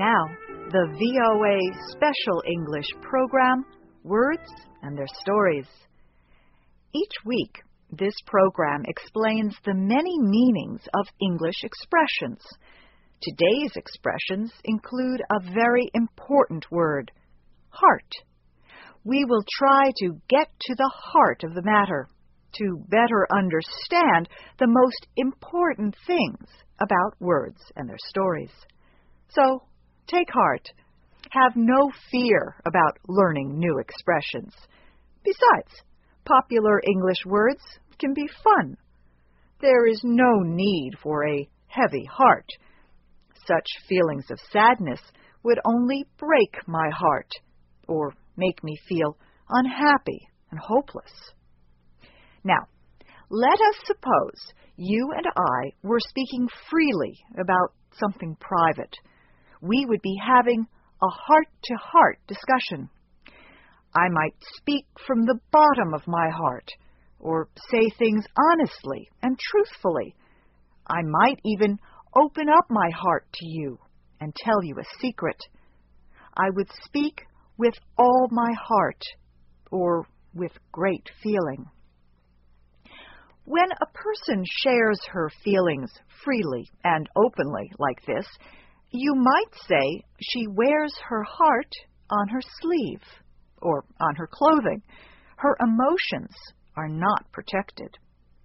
now, the VOA Special English program, Words and Their Stories. Each week, this program explains the many meanings of English expressions. Today's expressions include a very important word, heart. We will try to get to the heart of the matter, to better understand the most important things about words and their stories. So, take heart. Have no fear about learning new expressions. Besides, popular English words can be fun. There is no need for a heavy heart. Such feelings of sadness would only break my heart or make me feel unhappy and hopeless. Now, let us suppose you and I were speaking freely about something private. We would be having a heart-to-heart discussion. I might speak from the bottom of my heart, or say things honestly and truthfully. I might even open up my heart to you and tell you a secret. I would speak with all my heart, or with great feeling. When a person shares her feelings freely and openly like this, you might say she wears her heart on her sleeve or on her clothing. Her emotions are not protected.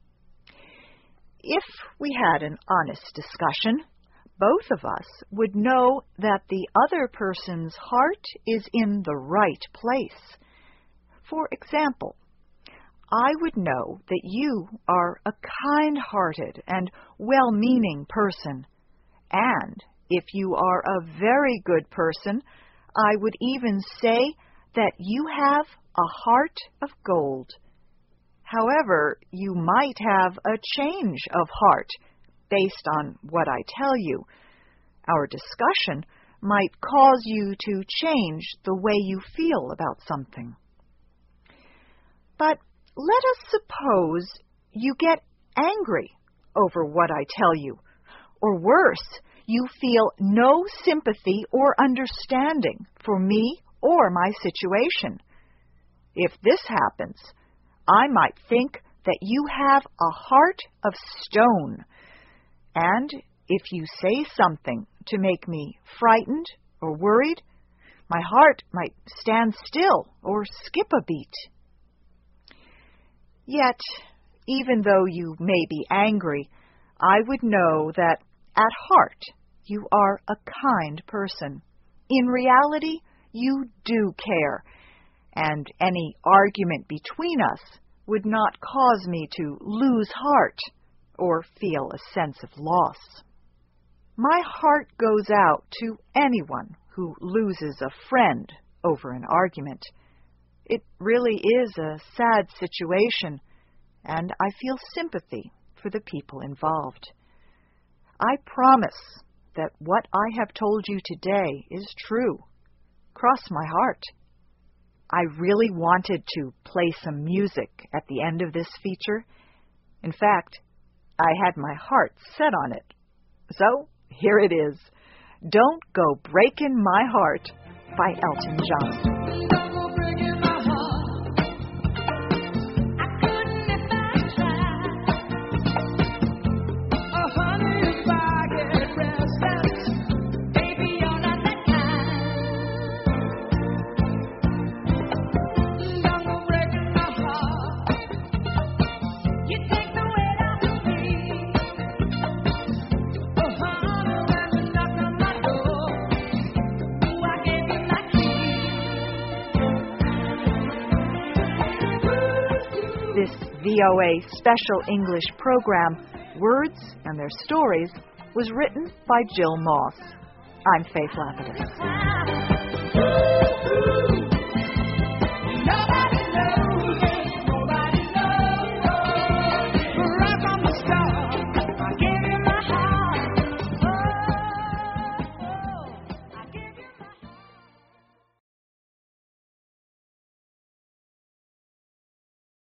If we had an honest discussion, both of us would know that the other person's heart is in the right place. For example, I would know that you are a kind-hearted and well-meaning person, and if you are a very good person, I would even say that you have a heart of gold. However, you might have a change of heart based on what I tell you. Our discussion might cause you to change the way you feel about something. But let us suppose you get angry over what I tell you, or worse, you feel no sympathy or understanding for me or my situation. If this happens, I might think that you have a heart of stone, and if you say something to make me frightened or worried, my heart might stand still or skip a beat. Yet, even though you may be angry, I would know that at heart you are a kind person. In reality, you do care, and any argument between us would not cause me to lose heart or feel a sense of loss. My heart goes out to anyone who loses a friend over an argument. It really is a sad situation, and I feel sympathy for the people involved. I promise that what I have told you today is true. Cross my heart. I really wanted to play some music at the end of this feature. In fact, I had my heart set on it. So, here it is. Don't Go Breakin' My Heart by Elton John. This VOA Special English program, Words and Their Stories, was written by Jill Moss. I'm Faith Lapidus.